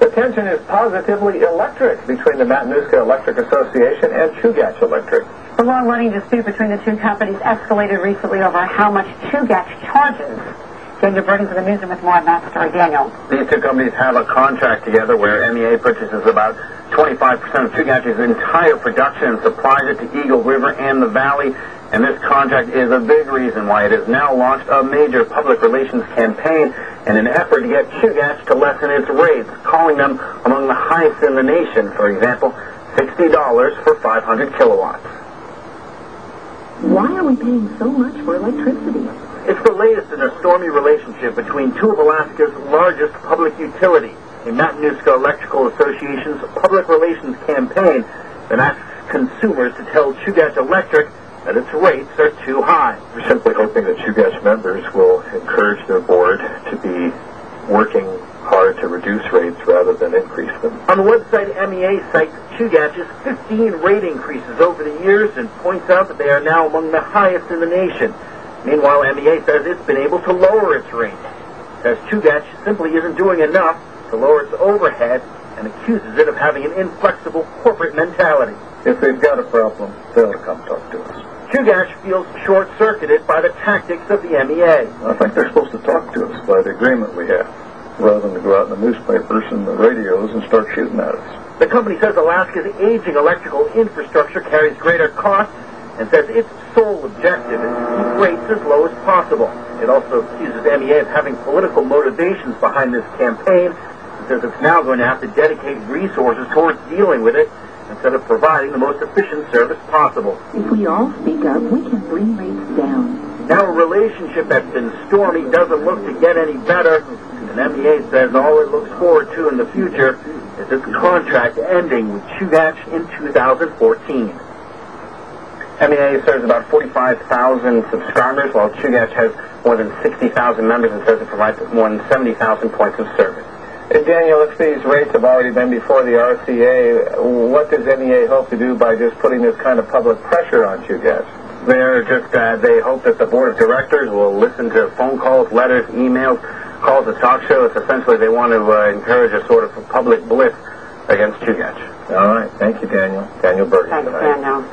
tension is positively electric between the Matanuska Electric Association and Chugach Electric. The long-running dispute between the two companies escalated recently over how much Chugach charges. Daniel Burton for the newsroom with more on that story. Daniel. These two companies have a contract together where MEA purchases about 25% of Chugach's entire production and supplies it to Eagle River and the Valley. And this contract is a big reason why it has now launched a major public relations campaign in an effort to get Chugach to lessen its rates, calling them among the highest in the nation. For example, $60 for 500 kilowatts. Why are we paying so much for electricity? It's the latest in a stormy relationship between two of Alaska's largest public utilities. The Matanuska Electrical Association's public relations campaign that asks consumers to tell Chugach Electric that its rates are too high. We're simply hoping that Chugach members will encourage their board to be working hard to reduce rates rather than increase them. On the website, MEA cites Chugach's 15 rate increases over the years and points out that they are now among the highest in the nation. Meanwhile, MEA says it's been able to lower its rates. It says Chugach simply isn't doing enough to lower its overhead and accuses it of having an inflexible corporate mentality. If they've got a problem, they'll come talk to us. Chugach feels short-circuited by the tactics of the MEA. I think they're supposed to talk to us by the agreement we have, rather than to go out in the newspapers and the radios and start shooting at us. The company says Alaska's aging electrical infrastructure carries greater costs and says its sole objective is to keep rates as low as possible. It also accuses MEA of having political motivations behind this campaign and says it's now going to have to dedicate resources towards dealing with it instead of providing the most efficient service possible. If we all speak up, we can bring rates down. Now a relationship that's been stormy doesn't look to get any better, and MEA says all it looks forward to in the future is its contract ending with Chugach in 2014. MEA serves about 45,000 subscribers, while Chugach has more than 60,000 members and says it provides more than 70,000 points of service. Daniel, if these rates have already been before the RCA, what does MEA hope to do by just putting this kind of public pressure on Chugach? They hope that the board of directors will listen to phone calls, letters, emails, calls to talk shows. Essentially, they want to encourage a sort of public blitz against Chugach. All right. Thank you, Daniel. Daniel Bergen. Thanks, Daniel.